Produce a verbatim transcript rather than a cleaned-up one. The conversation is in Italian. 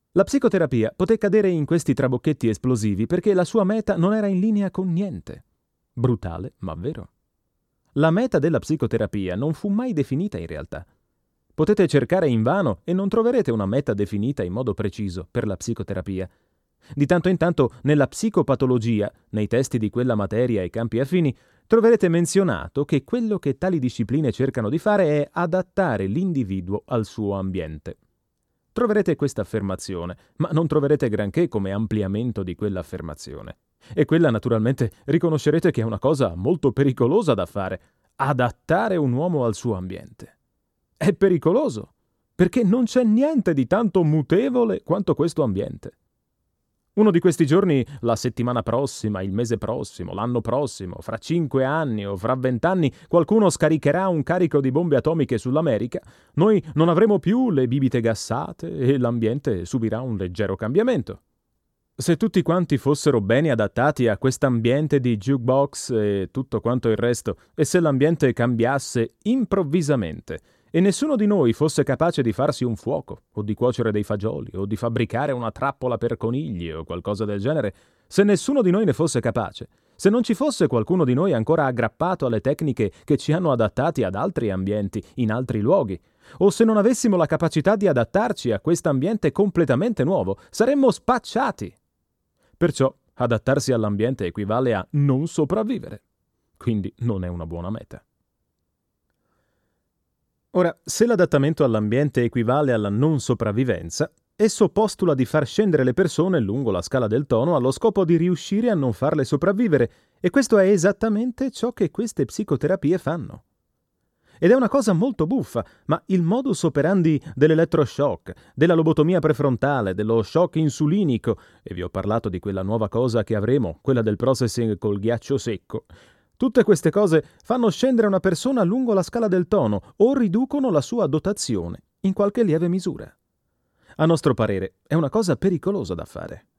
La psicoterapia poté cadere in questi trabocchetti esplosivi perché la sua meta non era in linea con niente. Brutale, ma vero. La meta della psicoterapia non fu mai definita in realtà. Potete cercare invano e non troverete una meta definita in modo preciso per la psicoterapia. Di tanto in tanto nella psicopatologia, nei testi di quella materia e campi affini, troverete menzionato che quello che tali discipline cercano di fare è adattare l'individuo al suo ambiente. Troverete questa affermazione, ma non troverete granché come ampliamento di quell'affermazione. E quella naturalmente riconoscerete che è una cosa molto pericolosa da fare, adattare un uomo al suo ambiente. È pericoloso, perché non c'è niente di tanto mutevole quanto questo ambiente. Uno di questi giorni, la settimana prossima, il mese prossimo, l'anno prossimo, fra cinque anni o fra vent'anni, qualcuno scaricherà un carico di bombe atomiche sull'America, noi non avremo più le bibite gassate e l'ambiente subirà un leggero cambiamento. Se tutti quanti fossero bene adattati a quest'ambiente di jukebox e tutto quanto il resto, e se l'ambiente cambiasse improvvisamente, e nessuno di noi fosse capace di farsi un fuoco, o di cuocere dei fagioli, o di fabbricare una trappola per conigli, o qualcosa del genere, se nessuno di noi ne fosse capace, se non ci fosse qualcuno di noi ancora aggrappato alle tecniche che ci hanno adattati ad altri ambienti, in altri luoghi, o se non avessimo la capacità di adattarci a quest'ambiente completamente nuovo, saremmo spacciati. Perciò adattarsi all'ambiente equivale a non sopravvivere. Quindi non è una buona meta. Ora, se l'adattamento all'ambiente equivale alla non sopravvivenza, esso postula di far scendere le persone lungo la scala del tono allo scopo di riuscire a non farle sopravvivere, e questo è esattamente ciò che queste psicoterapie fanno. Ed è una cosa molto buffa, ma il modus operandi dell'elettroshock, della lobotomia prefrontale, dello shock insulinico, e vi ho parlato di quella nuova cosa che avremo, quella del processing col ghiaccio secco, tutte queste cose fanno scendere una persona lungo la scala del tono o riducono la sua dotazione in qualche lieve misura. A nostro parere è una cosa pericolosa da fare.